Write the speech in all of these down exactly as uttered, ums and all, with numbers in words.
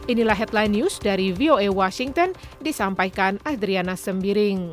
Inilah headline news dari V O A Washington, disampaikan Adriana Sembiring.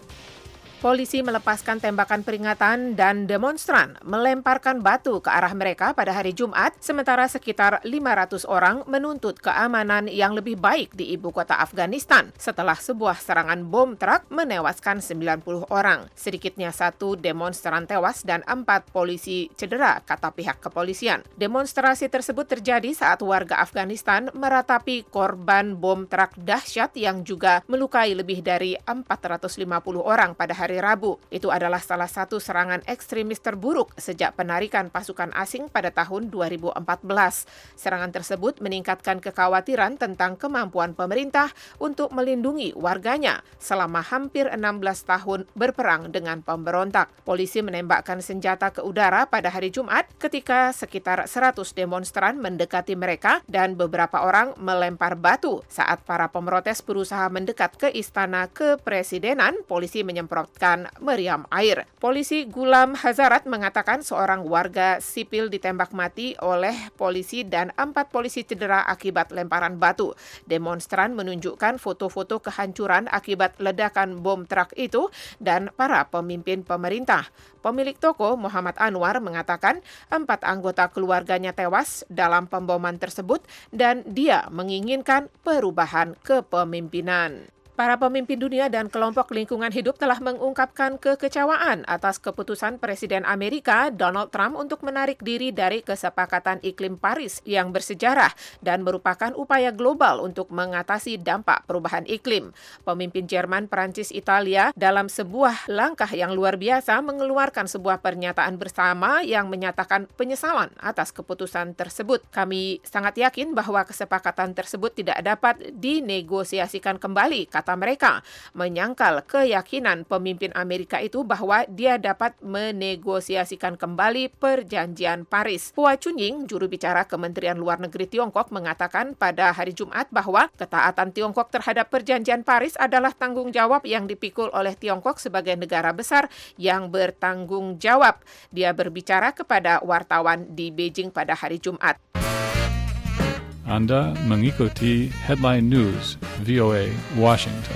Polisi melepaskan tembakan peringatan dan demonstran melemparkan batu ke arah mereka pada hari Jumat, sementara sekitar lima ratus orang menuntut keamanan yang lebih baik di ibu kota Afghanistan setelah sebuah serangan bom truk menewaskan sembilan puluh orang. Sedikitnya satu demonstran tewas dan empat polisi cedera, kata pihak kepolisian. Demonstrasi tersebut terjadi saat warga Afghanistan meratapi korban bom truk dahsyat yang juga melukai lebih dari empat ratus lima puluh orang pada hari Rabu. Itu adalah salah satu serangan ekstremis terburuk sejak penarikan pasukan asing pada tahun dua ribu empat belas. Serangan tersebut meningkatkan kekhawatiran tentang kemampuan pemerintah untuk melindungi warganya selama hampir enam belas tahun berperang dengan pemberontak. Polisi menembakkan senjata ke udara pada hari Jumat ketika sekitar seratus demonstran mendekati mereka dan beberapa orang melempar batu. Saat para pemrotes berusaha mendekat ke istana kepresidenan, polisi menyemprot meriam air. Polisi Gulam Hazarat mengatakan seorang warga sipil ditembak mati oleh polisi dan empat polisi cedera akibat lemparan batu. Demonstran menunjukkan foto-foto kehancuran akibat ledakan bom truk itu dan para pemimpin pemerintah. Pemilik toko Muhammad Anwar mengatakan empat anggota keluarganya tewas dalam pemboman tersebut dan dia menginginkan perubahan kepemimpinan. Para pemimpin dunia dan kelompok lingkungan hidup telah mengungkapkan kekecewaan atas keputusan Presiden Amerika Donald Trump untuk menarik diri dari kesepakatan iklim Paris yang bersejarah dan merupakan upaya global untuk mengatasi dampak perubahan iklim. Pemimpin Jerman, Prancis, Italia dalam sebuah langkah yang luar biasa mengeluarkan sebuah pernyataan bersama yang menyatakan penyesalan atas keputusan tersebut. Kami sangat yakin bahwa kesepakatan tersebut tidak dapat dinegosiasikan kembali, kata mereka, menyangkal keyakinan pemimpin Amerika itu bahwa dia dapat menegosiasikan kembali perjanjian Paris. Hua Chunying, juru bicara Kementerian Luar Negeri Tiongkok, mengatakan pada hari Jumat bahwa ketaatan Tiongkok terhadap perjanjian Paris adalah tanggung jawab yang dipikul oleh Tiongkok sebagai negara besar yang bertanggung jawab. Dia berbicara kepada wartawan di Beijing pada hari Jumat. Anda mengikuti Headline News V O A Washington.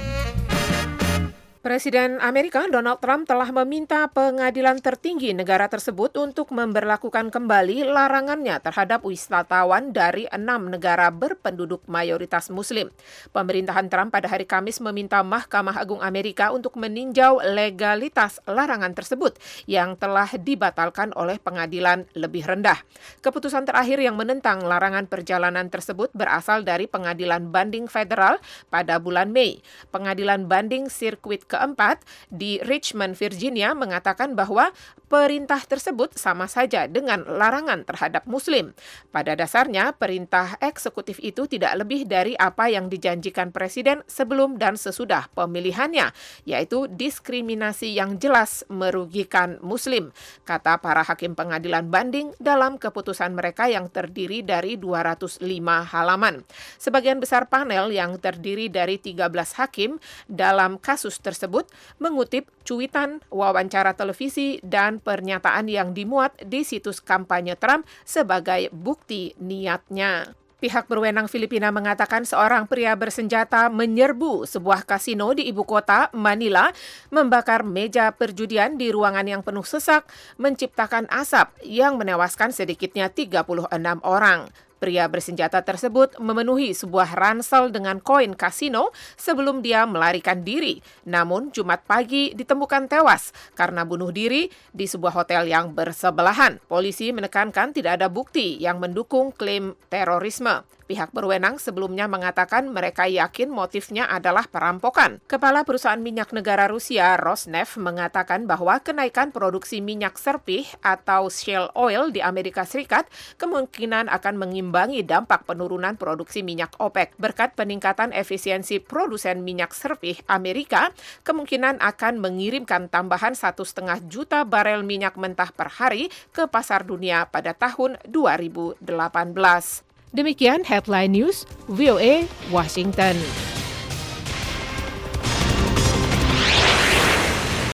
Presiden Amerika Donald Trump telah meminta pengadilan tertinggi negara tersebut untuk memberlakukan kembali larangannya terhadap wisatawan dari enam negara berpenduduk mayoritas Muslim. Pemerintahan Trump pada hari Kamis meminta Mahkamah Agung Amerika untuk meninjau legalitas larangan tersebut yang telah dibatalkan oleh pengadilan lebih rendah. Keputusan terakhir yang menentang larangan perjalanan tersebut berasal dari pengadilan banding federal pada bulan Mei. Pengadilan banding sirkuit keempat di Richmond, Virginia mengatakan bahwa perintah tersebut sama saja dengan larangan terhadap Muslim. Pada dasarnya, perintah eksekutif itu tidak lebih dari apa yang dijanjikan Presiden sebelum dan sesudah pemilihannya, yaitu diskriminasi yang jelas merugikan Muslim, kata para hakim pengadilan banding dalam keputusan mereka yang terdiri dari dua ratus lima halaman. Sebagian besar panel yang terdiri dari tiga belas hakim dalam kasus tersebut tersebut mengutip cuitan, wawancara televisi, dan pernyataan yang dimuat di situs kampanye Trump sebagai bukti niatnya. Pihak berwenang Filipina mengatakan seorang pria bersenjata menyerbu sebuah kasino di ibu kota, Manila, membakar meja perjudian di ruangan yang penuh sesak, menciptakan asap yang menewaskan sedikitnya tiga puluh enam orang. Pria bersenjata tersebut memenuhi sebuah ransel dengan koin kasino sebelum dia melarikan diri. Namun Jumat pagi ditemukan tewas karena bunuh diri di sebuah hotel yang bersebelahan. Polisi menekankan tidak ada bukti yang mendukung klaim terorisme. Pihak berwenang sebelumnya mengatakan mereka yakin motifnya adalah perampokan. Kepala perusahaan minyak negara Rusia, Rosneft, mengatakan bahwa kenaikan produksi minyak serpih atau shale oil di Amerika Serikat kemungkinan akan mengimbangi dampak penurunan produksi minyak OPEC. Berkat peningkatan efisiensi produsen minyak serpih Amerika, kemungkinan akan mengirimkan tambahan satu setengah juta barel minyak mentah per hari ke pasar dunia pada tahun dua ribu delapan belas. Demikian Headline News V O A Washington.